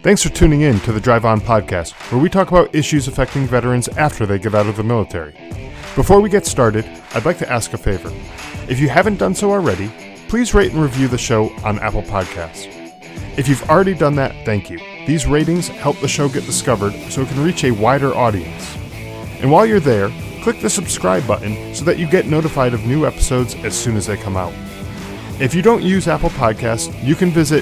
Thanks for tuning in to the Drive On podcast, where we talk about issues affecting veterans after they get out of the military. Before we get started, I'd like to ask a favor. If you haven't done so already, please rate and review the show on Apple Podcasts. If you've already done that, thank you. These ratings help the show get discovered so it can reach a wider audience. And while you're there, click the subscribe button so that you get notified of new episodes as soon as they come out. If you don't use Apple Podcasts, you can visit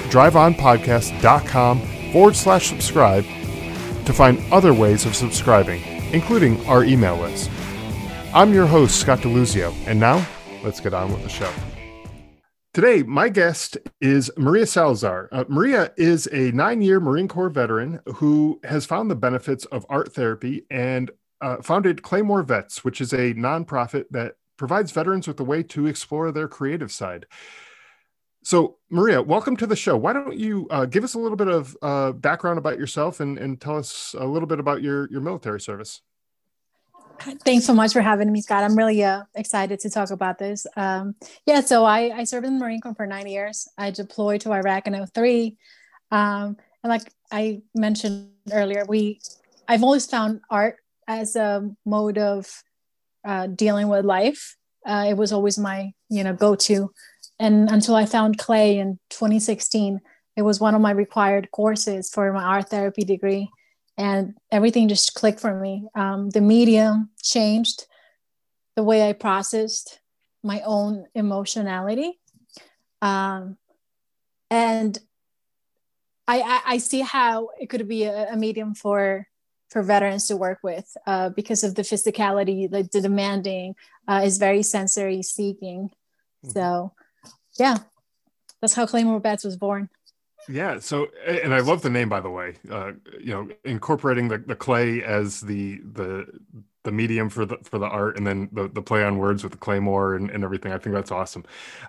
driveonpodcast.com/subscribe to find other ways of subscribing, including our email list. I'm your host, Scott DeLuzio, and now, let's get on with the show. Today, my guest is Maria Salazar. Maria is a 9-year Marine Corps veteran who has found the benefits of art therapy and founded Claymore Vets, which is a nonprofit that provides veterans with a way to explore their creative side. So, Maria, welcome to the show. Why don't you give us a little bit of background about yourself and tell us a little bit about your military service? Thanks so much for having me, Scott. I'm really excited to talk about this. So I served in the Marine Corps for 9 years. I deployed to Iraq in 2003. And like I mentioned earlier, I've always found art as a mode of dealing with life. It was always my go-to. And until I found clay in 2016, it was one of my required courses for my art therapy degree. And everything just clicked for me. The medium changed the way I processed my own emotionality. And I see how it could be a medium for veterans to work with because of the physicality, the demanding is very sensory seeking. So yeah, that's how Claymore Vets was born. Yeah. So, and I love the name, by the way, incorporating the clay as the medium for the art, and then the play on words with the claymore and everything. I think that's awesome.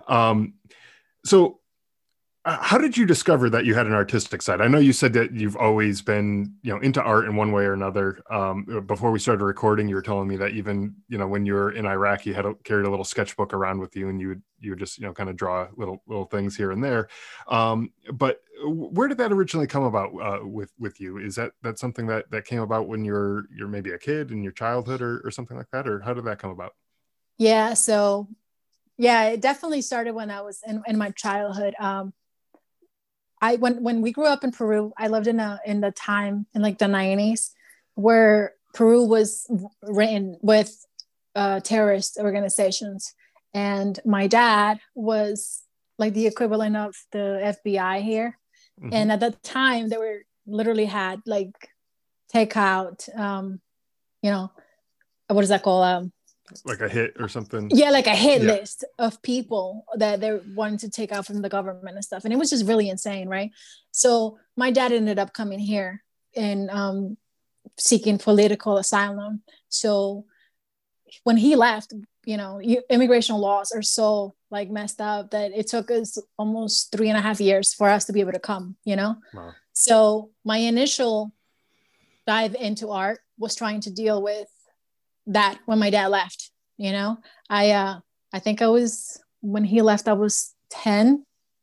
So how did you discover that you had an artistic side? I know you said that you've always been, into art in one way or another. Before we started recording, you were telling me that even, when you were in Iraq, you carried a little sketchbook around with you, and you would just, kind of draw little things here and there. But where did that originally come about with you? Is that something that came about when you're maybe a kid in your childhood or something like that? Or how did that come about? Yeah. So yeah, it definitely started when I was in my childhood. When we grew up in Peru, I lived in the time in like the 90s where Peru was written with terrorist organizations. And my dad was like the equivalent of the FBI here. Mm-hmm. And at that time they literally had like takeout, what is that called? Like a hit or something? Yeah, like a hit list of people that they wanted to take out from the government and stuff. And it was just really insane, right? So my dad ended up coming here and seeking political asylum. So when he left, immigration laws are so like messed up that it took us almost 3.5 years for us to be able to come, Wow. So my initial dive into art was trying to deal with that when my dad left. I think when he left I was 10,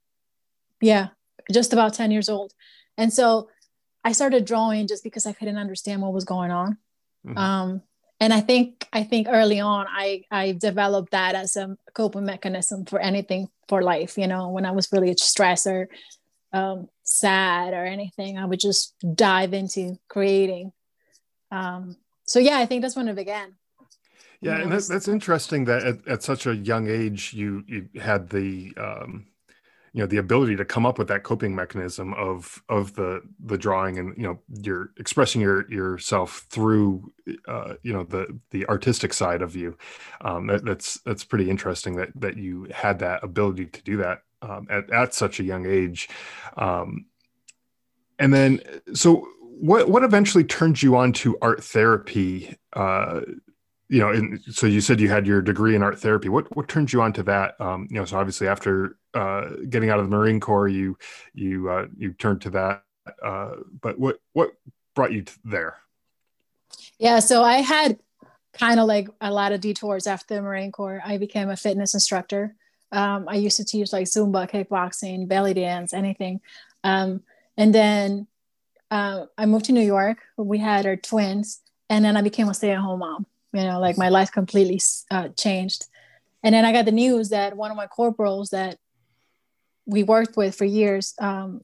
just about 10 years old. And so I started drawing just because I couldn't understand what was going on. Mm-hmm. And I think early on I developed that as a coping mechanism for anything for life. When I was really stressed or sad or anything, I would just dive into creating. So yeah, I think that's when it began. Yeah, and that's interesting that at such a young age you had the the ability to come up with that coping mechanism of the drawing, and you're expressing yourself through the artistic side of you. That's pretty interesting that you had that ability to do that at such a young age. And then so what eventually turned you on to art therapy? And so you said you had your degree in art therapy. What turned you on to that? So obviously after getting out of the Marine Corps, you turned to that. But what brought you there? Yeah, so I had kind of like a lot of detours after the Marine Corps. I became a fitness instructor. I used to teach like Zumba, kickboxing, belly dance, anything. And then I moved to New York. We had our twins, and then I became a stay-at-home mom. Like my life completely changed. And then I got the news that one of my corporals that we worked with for years,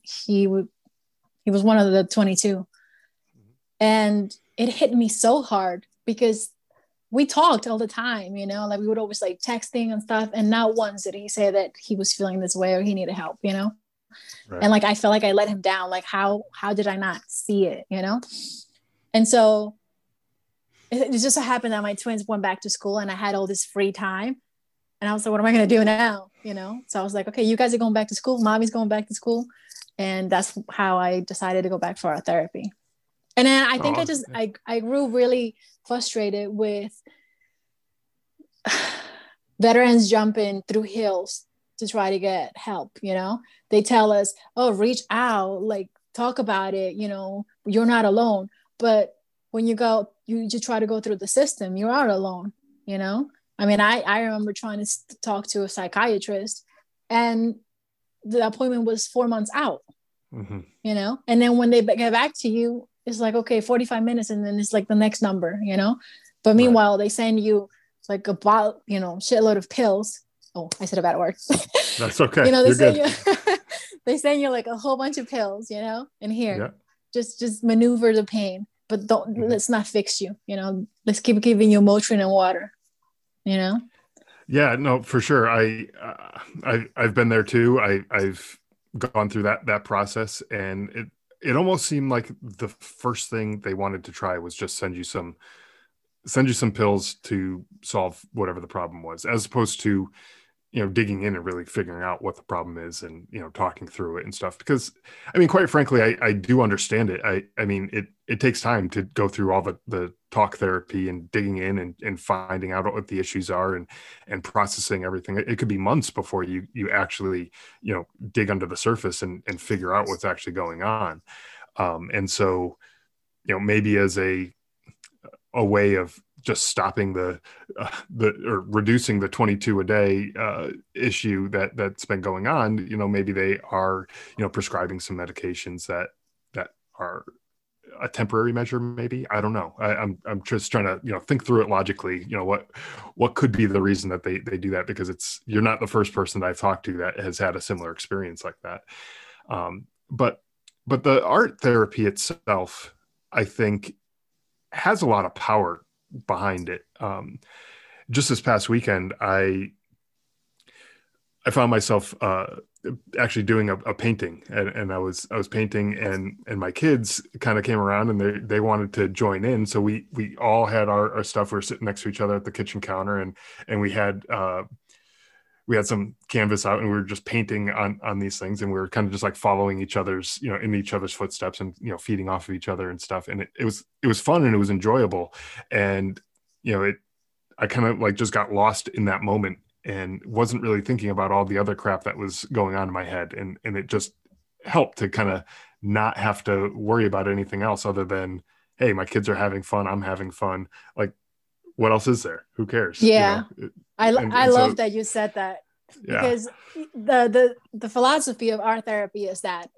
he was one of the 22, and it hit me so hard because we talked all the time. Like we would always like texting and stuff, and not once did he say that he was feeling this way or he needed help. Right. And like I felt like I let him down. Like how did I not see it? And so it just so happened that my twins went back to school and I had all this free time. And I was like, what am I going to do now? So I was like, okay, you guys are going back to school. Mommy's going back to school. And that's how I decided to go back for our therapy. And then I think I grew really frustrated with veterans jumping through hills to try to get help. They tell us, oh, reach out, like talk about it. You're not alone. But when you just try to go through the system, you're out alone. I mean, I remember trying to talk to a psychiatrist, and the appointment was 4 months out. And then when they get back to you, it's like, okay, 45 minutes, and then it's like the next number. But meanwhile, they send you like a bottle, shitload of pills. Oh, I said a bad word. That's okay. They send you like a whole bunch of pills, and here, just maneuver the pain, but let's not fix you. Let's keep giving you Motrin and water. Yeah, no, for sure. I've been there too. I've gone through that process, and it almost seemed like the first thing they wanted to try was just send you some pills to solve whatever the problem was, as opposed to digging in and really figuring out what the problem is and talking through it and stuff. Because I mean, quite frankly, I do understand it. I mean, it takes time to go through all the talk therapy and digging in and finding out what the issues are and processing everything. It could be months before you actually dig under the surface and figure out what's actually going on. And so maybe as a way of just stopping or reducing the 22 a day issue that's been going on, maybe they are prescribing some medications that are a temporary measure. Maybe, I don't know. I'm just trying to think through it logically. What could be the reason that they do that, because you're not the first person that I've talked to that has had a similar experience like that. But the art therapy itself, I think, has a lot of power behind it. Just this past weekend, I found myself actually doing a painting, and I was painting, and my kids kind of came around and they wanted to join in. So we all had our stuff. We were sitting next to each other at the kitchen counter, and we had some canvas out, and we were just painting on these things, and we were kind of just like following each other's, in each other's footsteps, and feeding off of each other and stuff. And it was fun, and it was enjoyable. And I kind of like just got lost in that moment and wasn't really thinking about all the other crap that was going on in my head. And it just helped to kind of not have to worry about anything else other than, hey, my kids are having fun, I'm having fun. Like, what else is there? Who cares? Yeah. I love that you said that, because the philosophy of art therapy is that,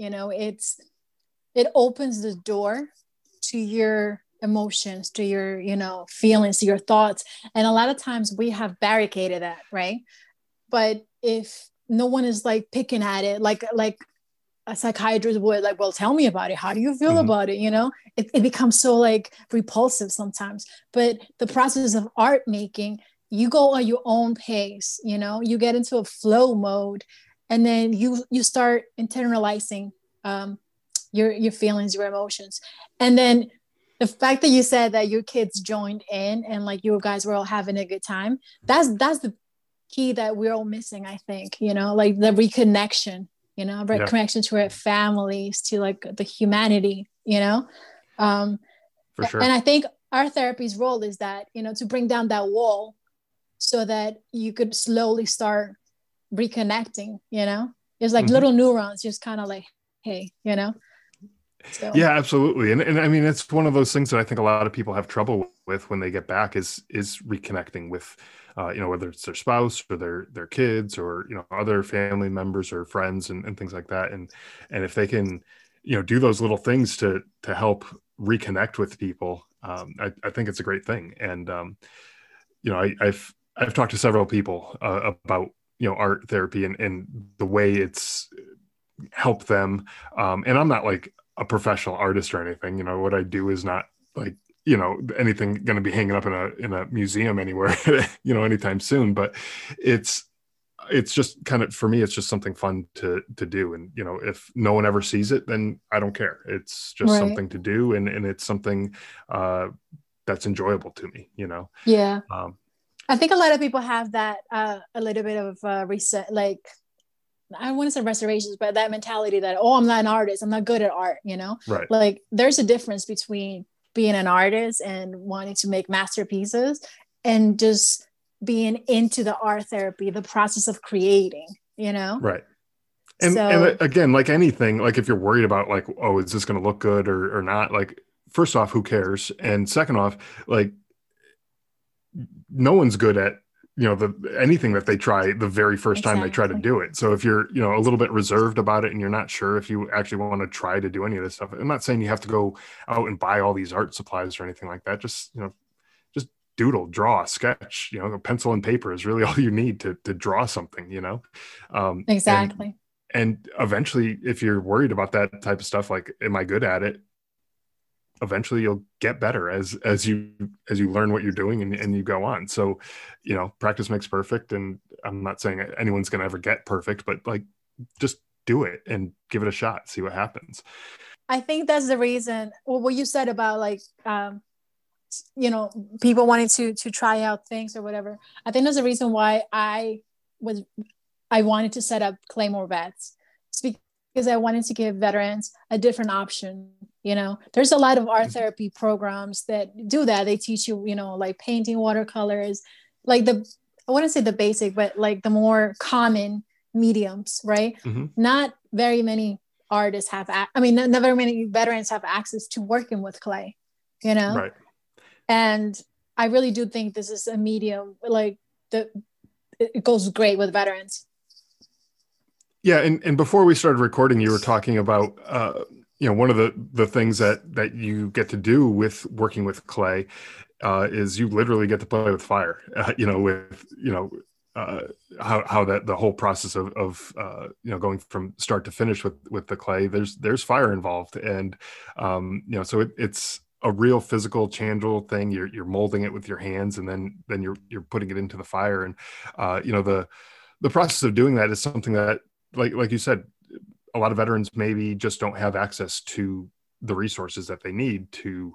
it opens the door to your emotions, to your, feelings, to your thoughts. And a lot of times we have barricaded that, right? But if no one is like picking at it, like a psychiatrist would, like, well, tell me about it. How do you feel about it? It becomes so like repulsive sometimes. But the process of art making, you go at your own pace, you get into a flow mode, and then you start internalizing your feelings, your emotions. And then the fact that you said that your kids joined in and like you guys were all having a good time, that's the key that we're all missing, I think, like the reconnection, reconnection to our families, to like the humanity, For sure. And I think our therapy's role is that, to bring down that wall so that you could slowly start reconnecting, it's like little neurons just kind of like, hey, So. Yeah, absolutely. And I mean, it's one of those things that I think a lot of people have trouble with when they get back is reconnecting with, whether it's their spouse or their kids or, other family members or friends and things like that. And if they can, do those little things to help reconnect with people. I think it's a great thing. And, I've talked to several people about, art therapy and the way it's helped them. And I'm not like a professional artist or anything. What I do is not like, anything going to be hanging up in a museum anywhere, anytime soon. But it's just kind of, for me, it's just something fun to do. And, if no one ever sees it, then I don't care. It's just something to do. And it's something that's enjoyable to me, Yeah. I think a lot of people have that a little bit of reset, like, I don't want to say reservations, but that mentality that, oh, I'm not an artist, I'm not good at art, Right. Like there's a difference between being an artist and wanting to make masterpieces and just being into the art therapy, the process of creating, Right. And again, like anything, like if you're worried about like, oh, is this going to look good or not? Like, first off, who cares? And second off, like, no one's good at, anything that they try the very first time they try to do it. So if you're, a little bit reserved about it and you're not sure if you actually want to try to do any of this stuff, I'm not saying you have to go out and buy all these art supplies or anything like that. Just, just doodle, draw, sketch, a pencil and paper is really all you need to draw something, Exactly. And eventually, if you're worried about that type of stuff, like, am I good at it? Eventually you'll get better as you learn what you're doing and you go on. So, practice makes perfect. And I'm not saying anyone's going to ever get perfect, but like, just do it and give it a shot, see what happens. I think that's the reason, what you said about like, people wanting to try out things or whatever. I think that's the reason why I wanted to set up Claymore Vets. It's because I wanted to give veterans a different option. There's a lot of art therapy programs that do that. They teach you, like painting watercolors, like I wouldn't say the basic, but like the more common mediums, right? Mm-hmm. Not very many artists have, not very many veterans have access to working with clay, Right. And I really do think this is a medium, like it goes great with veterans. Yeah. And before we started recording, you were talking about, one of the things that you get to do with working with clay is you literally get to play with fire, with, how that the whole process of going from start to finish with the clay, there's fire involved. And, so it's a real physical, tangible thing. You're molding it with your hands, and then you're putting it into the fire. And, the process of doing that is something that, like you said, a lot of veterans maybe just don't have access to the resources that they need to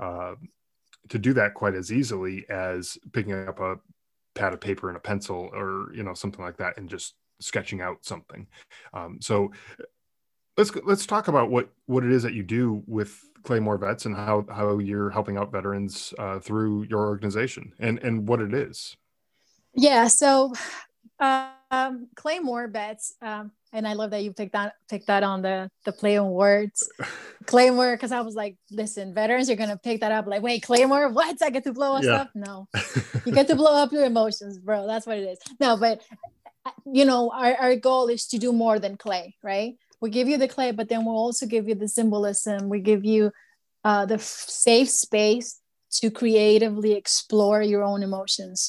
do that quite as easily as picking up a pad of paper and a pencil or, something like that and just sketching out something. So let's talk about what it is that you do with Claymore Vets and how you're helping out veterans through your organization and what it is. Yeah. So Claymore Vets, and I love that you picked that on the play on words, Claymore, because I was like, listen, veterans are gonna pick that up. Like, wait, Claymore, what? I get to blow up stuff? No, you get to blow up your emotions, bro. That's what it is. No, but our goal is to do more than clay, right? We give you the clay, but then we'll also give you the symbolism. We give you the safe space to creatively explore your own emotions.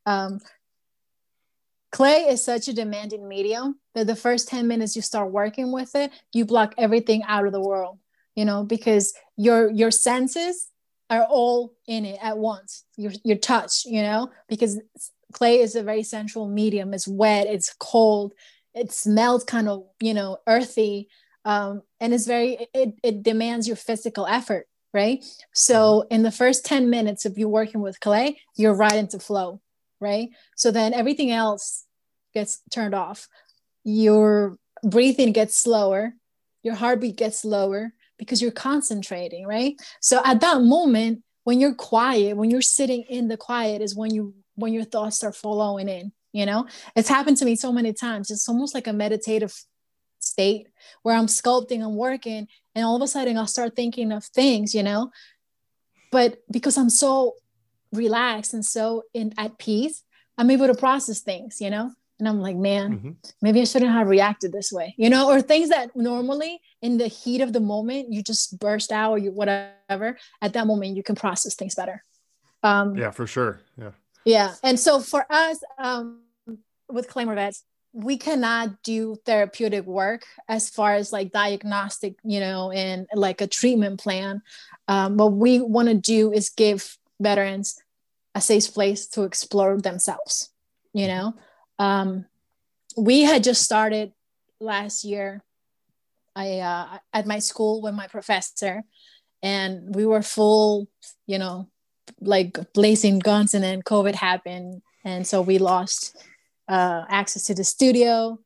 Clay is such a demanding medium that the first 10 minutes you start working with it, you block everything out of the world, because your senses are all in it at once. Your touch, because clay is a very sensual medium. It's wet, it's cold, it smells kind of, earthy. And it demands your physical effort, right? So in the first 10 minutes of you working with clay, you're right into flow. Right? So then everything else gets turned off. Your breathing gets slower. Your heartbeat gets lower because you're concentrating, right? So at that moment, when you're quiet, when you're sitting in the quiet is when your thoughts start flowing in, It's happened to me so many times. It's almost like a meditative state where I'm sculpting and working, and all of a sudden I'll start thinking of things, But because I'm so relaxed and so at peace, I'm able to process things, And I'm like, man, Mm-hmm. maybe I shouldn't have reacted this way, or things that normally in the heat of the moment, you just burst out or you whatever. At that moment, you can process things better. Yeah, for sure. Yeah. Yeah. And so for us, with Claymore Vets, we cannot do therapeutic work as far as like diagnostic, and like a treatment plan. What we want to do is give veterans a safe place to explore themselves. You Mm-hmm. know, we had just started last year. At my school with my professor, and we were full, like blazing guns, and then COVID happened, and so we lost access to the studio.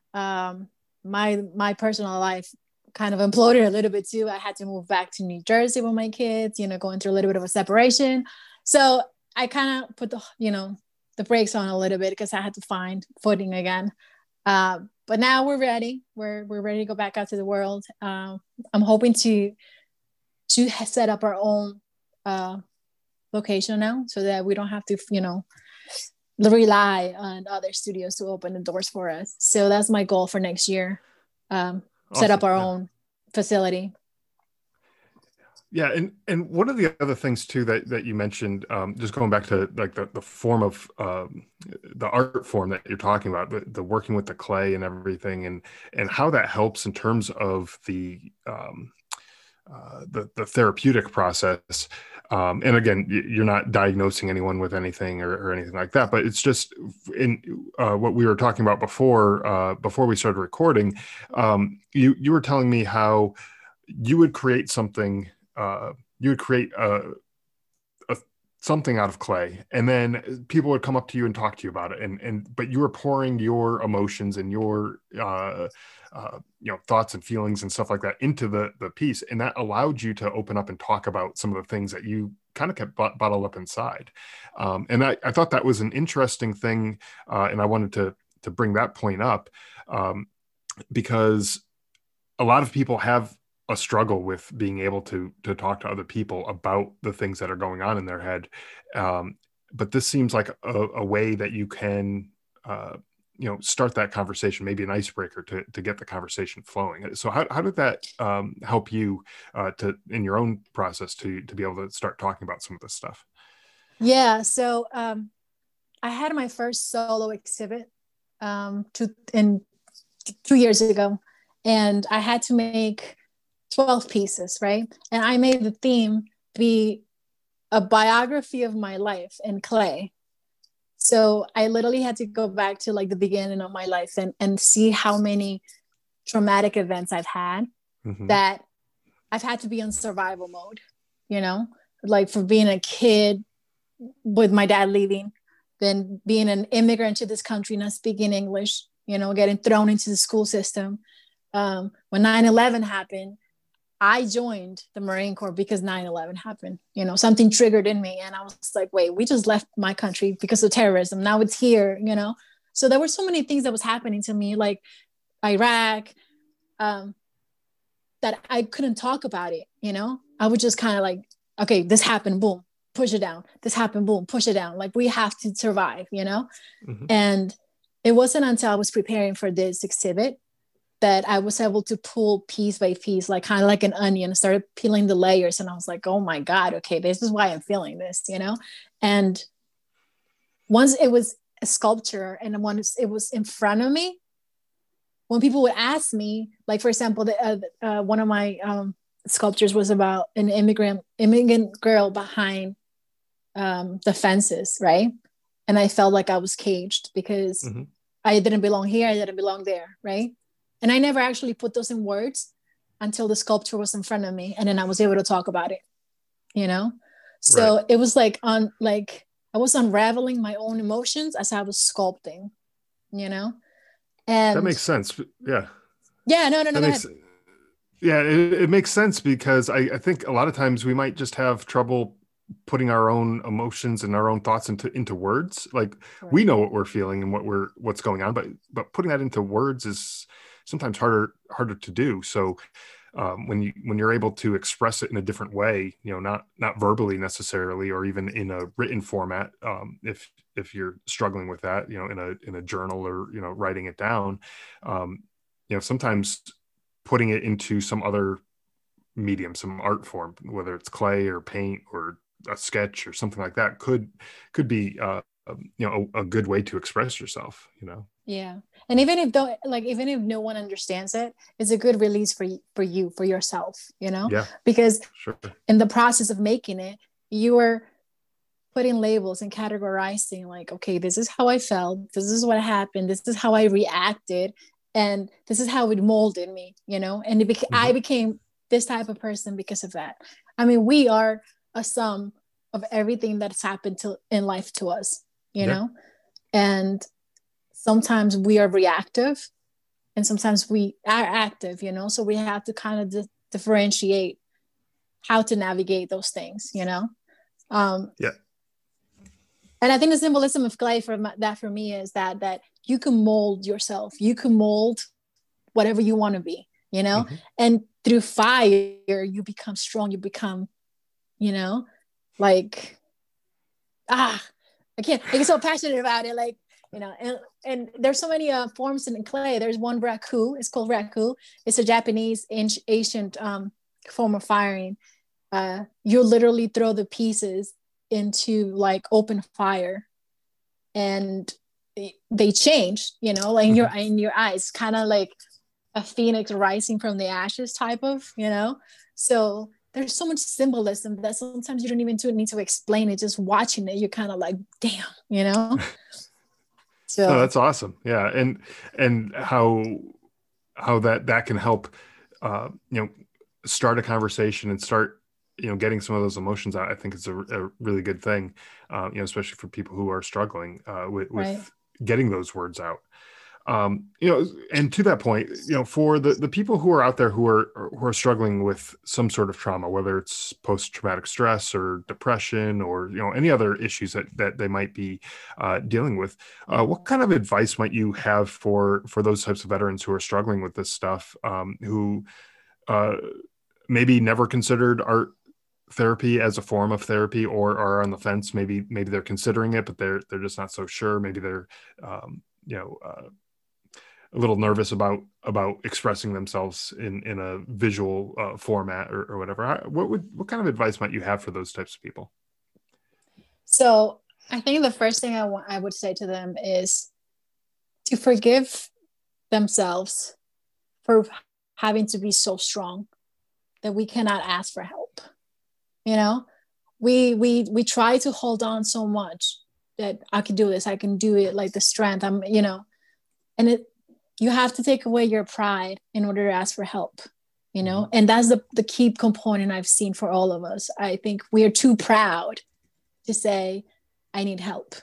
My personal life kind of imploded a little bit too. I had to move back to New Jersey with my kids, going through a little bit of a separation. So I kind of put the brakes on a little bit because I had to find footing again. But now we're ready. We're ready to go back out to the world. I'm hoping to set up our own location now, so that we don't have to, rely on other studios to open the doors for us. So that's my goal for next year. Set up Awesome. our Yeah. own facility. Yeah, and one of the other things too that you mentioned, just going back to like the form of the art form that you're talking about, the working with the clay and everything, and how that helps in terms of the therapeutic process. And again, you're not diagnosing anyone with anything or anything like that, but it's just in what we were talking about before we started recording. You were telling me how you would create something. You would create something out of clay, and then people would come up to you and talk to you about it, but you were pouring your emotions and your thoughts and feelings and stuff like that into the piece, and that allowed you to open up and talk about some of the things that you kind of kept bottled up inside. And I thought that was an interesting thing, and I wanted to bring that point up, because a lot of people have a struggle with being able to talk to other people about the things that are going on in their head. But this seems like a way that you can, start that conversation, maybe an icebreaker to get the conversation flowing. So how did that help you in your own process to be able to start talking about some of this stuff? Yeah. So I had my first solo exhibit 2 years ago, and I had to make 12 pieces, right? And I made the theme be a biography of my life in clay. So I literally had to go back to like the beginning of my life and see how many traumatic events I've had, Mm-hmm. that I've had to be in survival mode, like for being a kid with my dad leaving, then being an immigrant to this country, not speaking English, getting thrown into the school system. When 9/11 happened, I joined the Marine Corps because 9/11 happened. Something triggered in me, and I was like, wait, we just left my country because of terrorism. Now it's here, So there were so many things that was happening to me, like Iraq, that I couldn't talk about it. I would just kind of like, okay, this happened, boom, push it down. This happened, boom, push it down. Like, we have to survive, Mm-hmm. And it wasn't until I was preparing for this exhibit that I was able to pull piece by piece, like kind of like an onion, started peeling the layers. And I was like, oh my God, okay, this is why I'm feeling this, And once it was a sculpture and once it was in front of me, when people would ask me, like, for example, one of my sculptures was about an immigrant girl behind the fences, right? And I felt like I was caged because Mm-hmm. I didn't belong here, I didn't belong there, right? And I never actually put those in words until the sculpture was in front of me, and then I was able to talk about it, So Right. it was like I was unraveling my own emotions as I was sculpting, That And makes sense. Yeah. yeah, no, That go ahead. makes Yeah, it makes sense because I think a lot of times we might just have trouble putting our own emotions and our own thoughts into words. Like, we Right. know what we're feeling and what's going on, but putting that into words is sometimes harder to do. So when you're able to express it in a different way, not verbally necessarily, or even in a written format, if you're struggling with that, in a journal, or, writing it down, sometimes putting it into some other medium, some art form, whether it's clay or paint or a sketch or something like that, could be a good way to express yourself. Yeah. And even if no one understands it, it's a good release for you, for yourself, Yeah, because sure. in the process of making it, you are putting labels and categorizing, like, okay, this is how I felt, this is what happened, this is how I reacted, and this is how it molded me, and I became this type of person because of that. I mean, we are a sum of everything that's happened in life to us, and sometimes we are reactive and sometimes we are active, so we have to kind of differentiate how to navigate those things, Yeah. And I think the symbolism of clay for me is that you can mold yourself, you can mold whatever you want to be, and through fire you become strong, you become, like, I get so passionate about it, like, and there's so many forms in clay. There's one raku, it's called raku. It's a Japanese ancient form of firing. You literally throw the pieces into like open fire and they change, like in your eyes, kind of like a phoenix rising from the ashes type of, so there's so much symbolism that sometimes you don't even need to explain it. Just watching it, you're kind of like, damn, so no, that's awesome. Yeah. And how that can help start a conversation and start getting some of those emotions out. I think it's a really good thing, especially for people who are struggling with right. getting those words out. And to that point, for the people who are out there who are struggling with some sort of trauma, whether it's post-traumatic stress or depression or any other issues that they might be dealing with, what kind of advice might you have for those types of veterans who are struggling with this stuff, who maybe never considered art therapy as a form of therapy, or are on the fence? Maybe they're considering it, but they're just not so sure. Maybe they're a little nervous about expressing themselves in a visual format or whatever. What kind of advice might you have for those types of people? So I think the first thing I would say to them is to forgive themselves for having to be so strong that we cannot ask for help. We try to hold on so much that I can do this, I can do it, like the strength, and you have to take away your pride in order to ask for help, and that's the key component I've seen for all of us. I think we are too proud to say, I need help.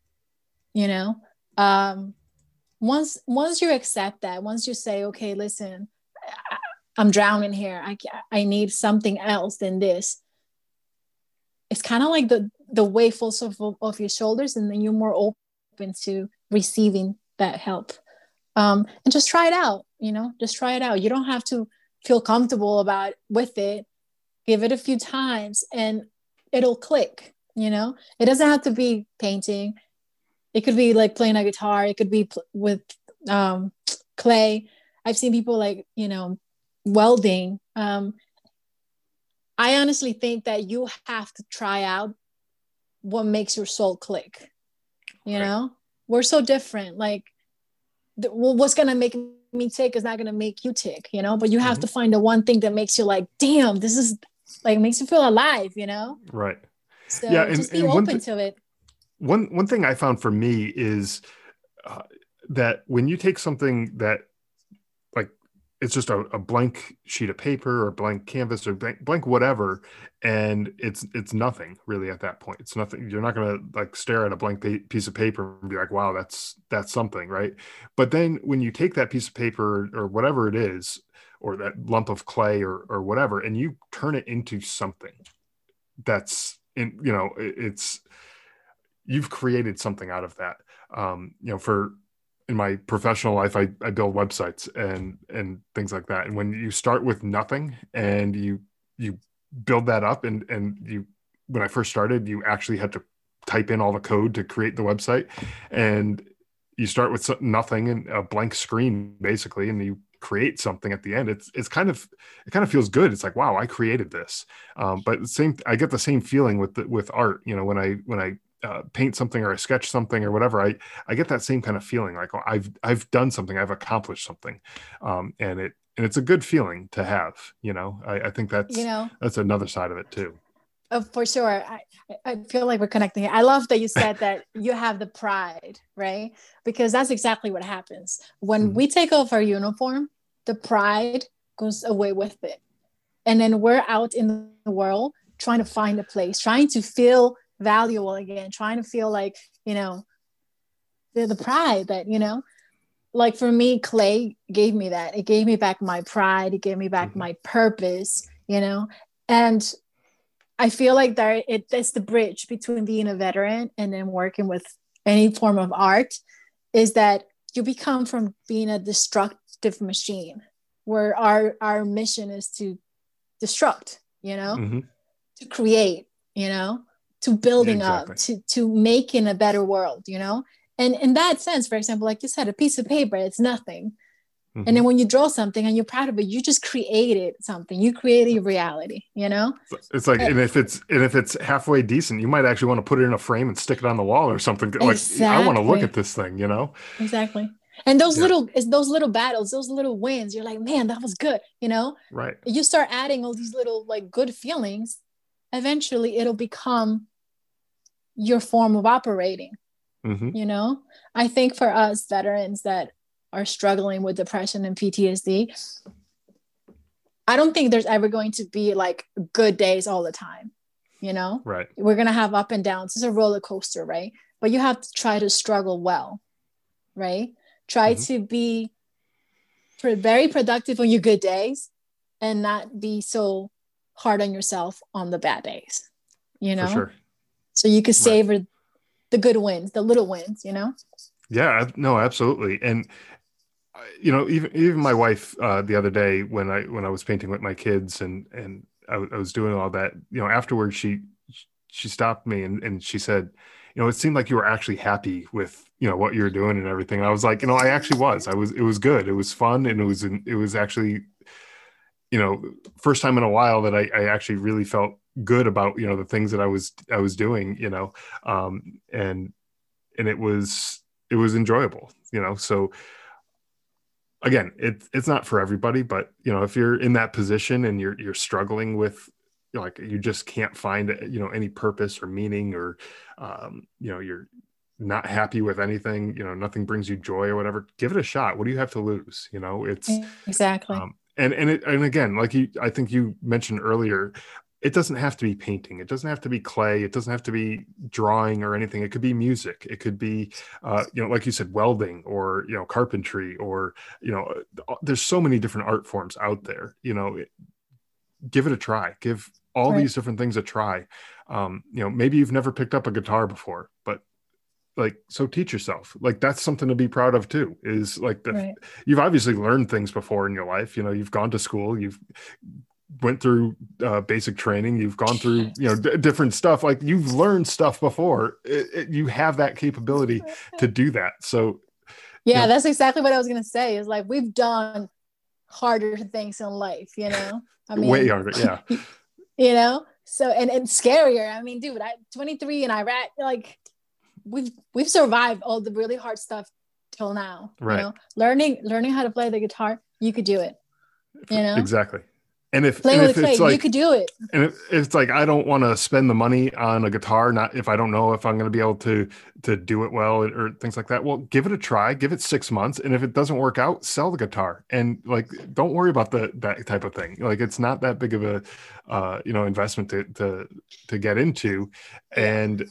Once you accept that, once you say, okay, listen, I'm drowning here, I need something else than this, it's kind of like the weight falls off your shoulders, and then you're more open to receiving that help. And just try it out, just try it out. You don't have to feel comfortable with it. Give it a few times and it'll click, it doesn't have to be painting. It could be like playing a guitar. It could be with clay. I've seen people like, welding. I honestly think that you have to try out what makes your soul click. Right. We're so different. Like, what's going to make me tick is not going to make you tick, but you have to find the one thing that makes you like, damn, this is like, makes you feel alive, Right. So yeah, just be open to it. One thing I found for me is that when you take something that, like, it's just a blank sheet of paper or blank canvas or blank whatever, and it's nothing really at that point. It's nothing. You're not going to like stare at a blank piece of paper and be like, wow, that's something, right? But then when you take that piece of paper or whatever it is, or that lump of clay or whatever, and you turn it into something that's it's, you've created something out of that. In my professional life, I build websites and things like that. And when you start with nothing and you build that up, and when I first started, you actually had to type in all the code to create the website, and you start with nothing and a blank screen basically, and you create something at the end. It kind of feels good. It's like, wow, I created this. But I get the same feeling with art. You know, when I paint something or I sketch something or whatever, I get that same kind of feeling like, oh, I've done something, I've accomplished something, and it's a good feeling to have. You know, I think You know, that's another side of it too. for sure. I feel like we're connecting here. I love that you said that you have the pride, right? Because that's exactly what happens when Mm-hmm. we take off our uniform. The pride goes away with it, and then we're out in the world trying to find a place, trying to feel valuable again, trying to feel like, you know, the pride that, you know, like for me, clay gave me that. It gave me back my pride. It gave me back Mm-hmm. my purpose, you know. And I feel like it's the bridge between being a veteran and then working with any form of art, is that you become from being a destructive machine where our mission is to destruct, you know, Mm-hmm. to create, you know, to Yeah, building up, exactly. to making a better world, you know. And in that sense, for example, like you said, a piece of paper, it's nothing. And Mm-hmm. then when you draw something and you're proud of it, you just created something. You created a reality, you know? It's like, Eh, and if it's halfway decent, you might actually want to put it in a frame and stick it on the wall or something. Like, I want to look at exactly. this thing, you know? Exactly. And Yeah. those little battles, those little wins, you're like, man, that was good, you know? Right. You start adding all these little like good feelings, eventually it'll become your form of operating, Mm-hmm. you know? I think for us veterans that are struggling with depression and PTSD, I don't think there's ever going to be like good days all the time, you know? Right. We're going to have up and downs. It's a roller coaster, right? But you have to try to struggle well, right? Try Mm-hmm. to be very productive on your good days and not be so hard on yourself on the bad days, you For know? sure. So you could Right. savor the good wins, the little wins, you know? Yeah. No, absolutely. And you know, even my wife the other day when I was painting with my kids and I was doing all that, you know, afterwards she stopped me and she said, you know, it seemed like you were actually happy with, you know, what you were doing and everything. And I was like, you know, I actually was. It was good. It was fun, and it was actually, you know, first time in a while that I actually really felt good about, you know, the things that I was doing, you know, and it was enjoyable, you know. So again, it's not for everybody, but you know, if you're in that position and you're struggling with, you know, like you just can't find, you know, any purpose or meaning, or you know, you're not happy with anything, you know, nothing brings you joy or whatever, give it a shot. What do you have to lose? You know, it's Exactly. and again, like I think you mentioned earlier, it doesn't have to be painting. It doesn't have to be clay. It doesn't have to be drawing or anything. It could be music. It could be, you know, like you said, welding, or, you know, carpentry, or, you know, there's so many different art forms out there, you know. Give it a try. Give all Right. these different things a try. You know, maybe you've never picked up a guitar before, but like, so teach yourself. Like, that's something to be proud of too, is like Right. you've obviously learned things before in your life. You know, you've gone to school, you've went through basic training, you've gone through, you know, different stuff. Like, you've learned stuff before. You have that capability to do that. So, you Yeah, know, that's exactly what I was gonna say. Is like we've done harder things in life, you know. I way mean, harder. Yeah. you know. So and scarier. I mean, dude, I 23 in Iraq. Like we've survived all the really hard stuff till now. You Right. know, learning how to play the guitar, you could do it. You know, Exactly. playing And with if the clay, it's you like, could do it. and if it's like, I don't want to spend the money on a guitar, not if I don't know if I'm going to be able to do it well, or things like that. Well, give it a try, give it 6 months. And if it doesn't work out, sell the guitar, and like, don't worry about that type of thing. Like, it's not that big of a, you know, investment to get into. Yeah. And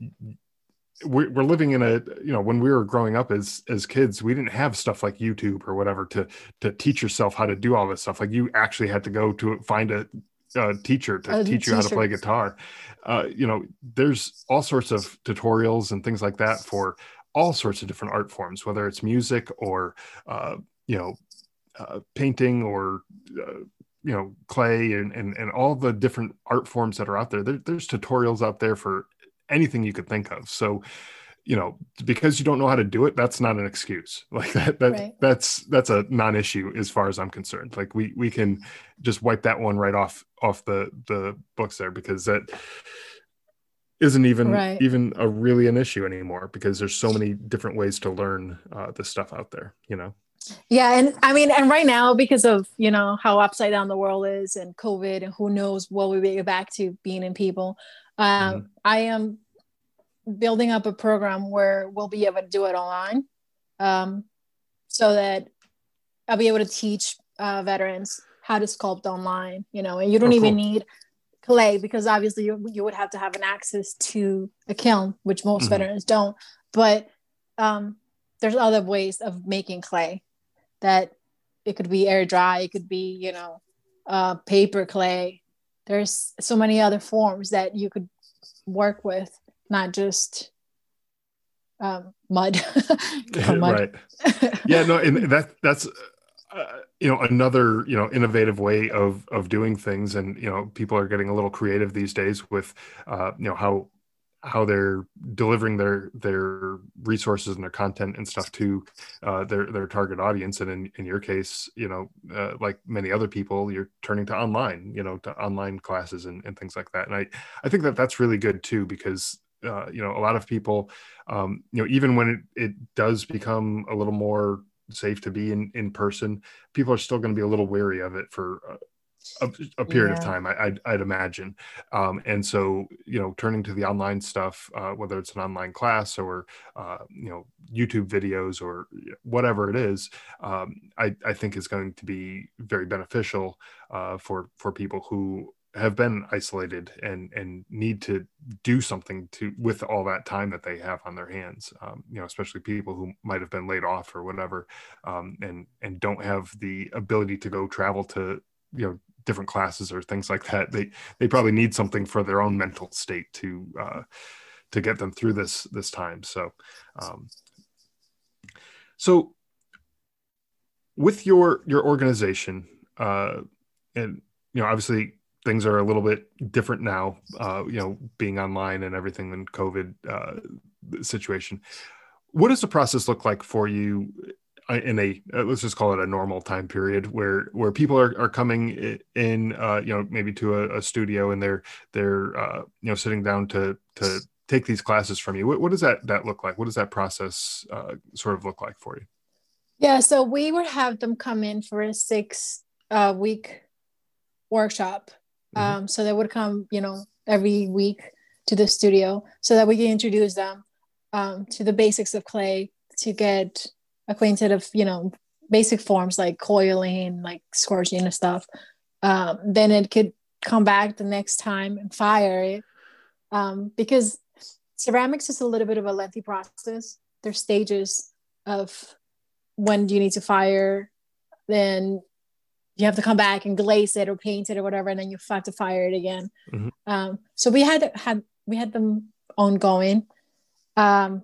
we're living in a, you know, when we were growing up as kids, we didn't have stuff like YouTube or whatever to teach yourself how to do all this stuff. Like, you actually had to go to find a teacher to A teach you how to play teacher. guitar. You know, there's all sorts of tutorials and things like that for all sorts of different art forms, whether it's music or you know, painting, or you know, clay, and all the different art forms that are out there. There's tutorials out there for anything you could think of. So, because you don't know how to do it, that's not an excuse. Like Right. that's a non-issue as far as I'm concerned. Like we can just wipe that one right off the books there, because that isn't Right. even a really an issue anymore, because there's so many different ways to learn this stuff out there. Yeah, and I mean, and right now, because of how upside down the world is and COVID, and who knows what we get back to being in people, Mm-hmm. I am building up a program where we'll be able to do it online, um, so that I'll be able to teach veterans how to sculpt online. And you don't Oh, even cool. need clay, because obviously you would have to have an access to a kiln, which most Mm-hmm. veterans don't. But um, there's other ways of making clay, that it could be air dry, it could be paper clay. There's so many other forms that you could work with, not just mud. Mud. Right. Yeah, no, and that's another innovative way of doing things. And people are getting a little creative these days with how they're delivering their resources and their content and stuff to their target audience. And in your case, like many other people, you're turning to online, to online classes and things like that. And I think that that's really good too, because a lot of people, even when it does become a little more safe to be in person, people are still going to be a little wary of it for a period of Yeah. time, I'd imagine. And so, turning to the online stuff, whether it's an online class or, YouTube videos or whatever it is, I think is going to be very beneficial for people who have been isolated and need to do something with all that time that they have on their hands. Especially people who might have been laid off or whatever, and don't have the ability to go travel to different classes or things like that. They probably need something for their own mental state to get them through this time. Um, so with your organization, and obviously things are a little bit different now, being online and everything in COVID situation. What does the process look like for you in a let's just call it a normal time period, where people are coming in, maybe to a studio, and they're sitting down to take these classes from you? What does that look like? What does that process sort of look like for you? Yeah, so we would have them come in for a 6 week workshop. Mm-hmm. So they would come, every week to the studio, so that we can introduce them to the basics of clay, to get acquainted of, basic forms like coiling, like scorching and stuff. Then it could come back the next time and fire it. Because ceramics is a little bit of a lengthy process. There's stages of when do you need to fire, then you have to come back and glaze it or paint it or whatever, and then you have to fire it again. Mm-hmm. So we had them ongoing. There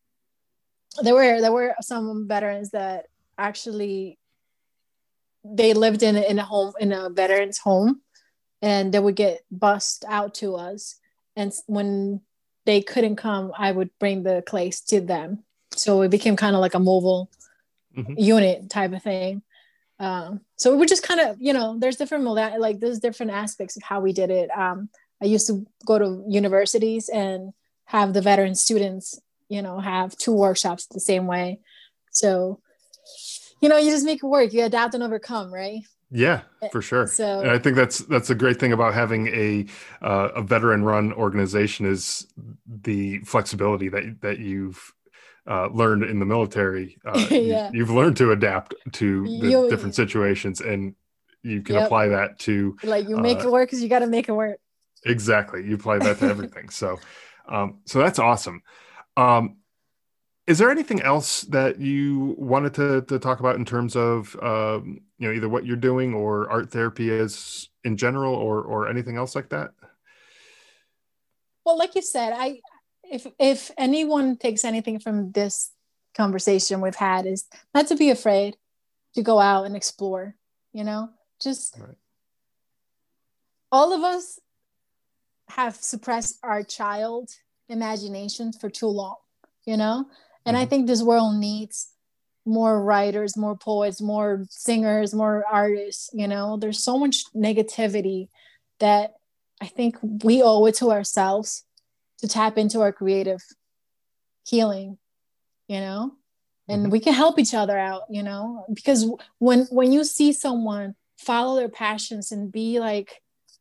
were some veterans that actually they lived in a veteran's home, and they would get bussed out to us. And when they couldn't come, I would bring the clays to them. So it became kind of like a mobile Mm-hmm. unit type of thing. So we would just kind of, there's different like there's different aspects of how we did it. I used to go to universities and have the veteran students, have 2 workshops the same way. So, you just make it work. You adapt and overcome, right? Yeah, for sure. And So I think that's a great thing about having a veteran run organization, is the flexibility that you've learned in the military. yeah, You've learned to adapt to the different you, situations, and you can yep. apply that to Like you make it work because you got to make it work. exactly. You apply that to everything. So that's awesome. Um, is there anything else that you wanted to talk about in terms of either what you're doing or art therapy as in general, or anything else like that? Well, like you said, if anyone takes anything from this conversation we've had, is not to be afraid to go out and explore. Just Right. all of us have suppressed our child imagination for too long, you know? And I Mhm. think this world needs more writers, more poets, more singers, more artists, you know? There's so much negativity that I think we owe it to ourselves to tap into our creative healing, you know? And Mhm. we can help each other out, you know? Because when you see someone follow their passions and be like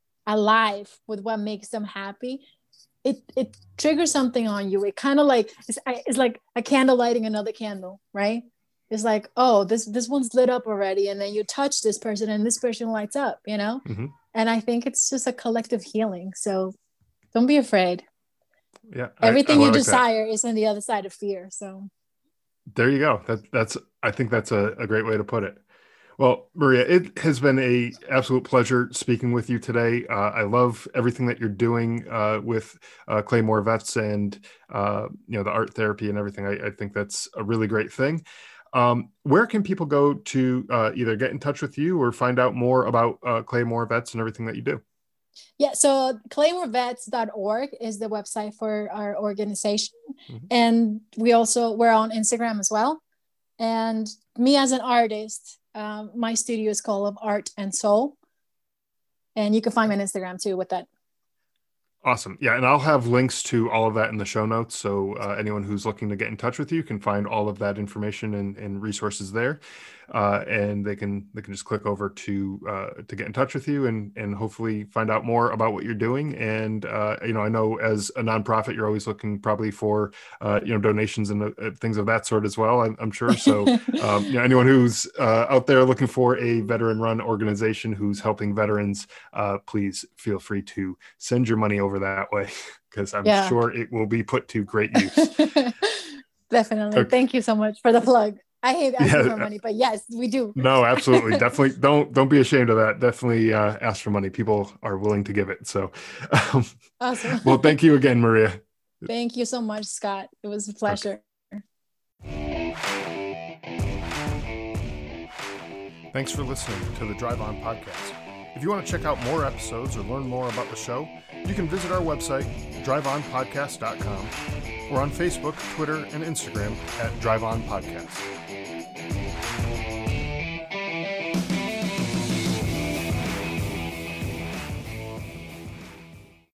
alive with what makes them happy, it triggers something on you. It kind of like it's like a candle lighting another candle, right? It's like, oh, this one's lit up already, and then you touch this person and this person lights up, you know? Mhm. And I think it's just a collective healing. So don't be afraid. Yeah, I Everything you like that. desire is on the other side of fear. So There you go. That's I think that's a great way to put it. Well, Maria, it has been a absolute pleasure speaking with you today. I love everything that you're doing with Claymore Vets and the art therapy and everything. I think that's a really great thing. Where can people go to either get in touch with you or find out more about Claymore Vets and everything that you do? yeah, so claymorevets.org is the website for our organization. Mhm. And we're on Instagram as well. And me as an artist, my studio is called Of Art and Soul. And you can find me on Instagram too with that. Awesome. Yeah, and I'll have links to all of that in the show notes. So anyone who's looking to get in touch with you can find all of that information and resources there. And they can just click over to get in touch with you and hopefully find out more about what you're doing. And I know as a nonprofit, you're always looking probably for donations and things of that sort as well. I'm sure. So anyone who's out there looking for a veteran-run organization who's helping veterans, please feel free to send your money over that way because I'm Yeah. sure it will be put to great use. Definitely. Okay. Thank you so much for the plug. I hate asking for Yeah, money, but yes, we do. no, absolutely. Definitely don't be ashamed of that. Definitely ask for money. People are willing to give it. So, Awesome. well, thank you again, Maria. Thank you so much, Scott. It was a pleasure. Okay. Thanks for listening to the Drive On Podcast. If you want to check out more episodes or learn more about the show, you can visit our website, driveonpodcast.com, or on Facebook, Twitter, and Instagram at Drive On Podcast.